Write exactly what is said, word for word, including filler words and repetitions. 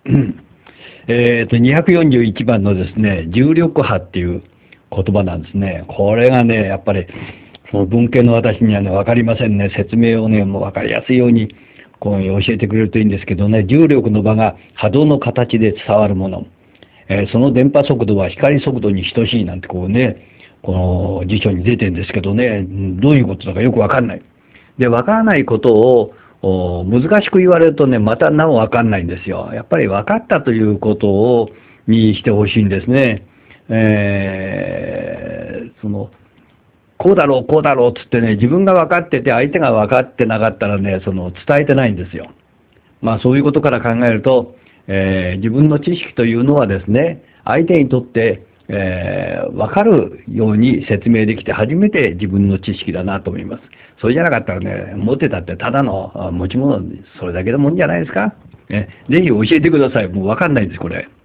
えっと、にひゃくよんじゅういちばんのですね、重力波っていう言葉なんですね。これがね、やっぱり、その文系の私にはね、わかりませんね。説明をね、もうわかりやすいように、こう教えてくれるといいんですけどね、重力の場が波動の形で伝わるもの。えーその電波速度は光速度に等しいなんてこうね、この辞書に出てるんですけどね、うんどういうことだかよくわかんない。で、わからないことをお難しく言われるとね、またなおわかんないんですよ。やっぱり分かったということをにしてほしいんですね。えーその、こうだろう、こうだろうっつってね、自分が分かってて相手が分かってなかったらね、その伝えてないんですよ。まあそういうことから考えると、えー自分の知識というのはですね、相手にとって、えー分かるように説明できて初めて自分の知識だなと思います。それじゃなかったらね、持ってたってただのあ持ち物、それだけのもんじゃないですか。えぜひ教えてください。もう分かんないです、これ。